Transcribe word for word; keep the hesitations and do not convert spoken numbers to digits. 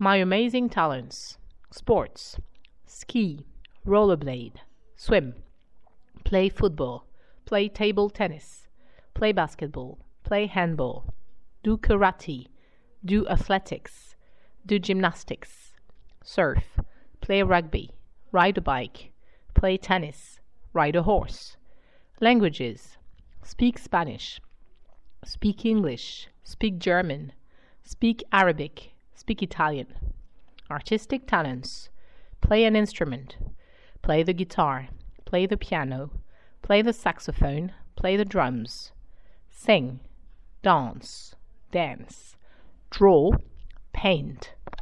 My amazing talents. Sports. Ski, rollerblade, swim, play football, play table tennis, play basketball, play handball, do karate, do athletics, do gymnastics, surf, play rugby, ride a bike, play tennis, ride a horse. Languages. Speak Spanish, speak English, speak German, speak Arabic, speak Italian. Artistic talents. Play an instrument, play the guitar, play the piano, play the saxophone, play the drums. Sing, dance, dance, draw, paint,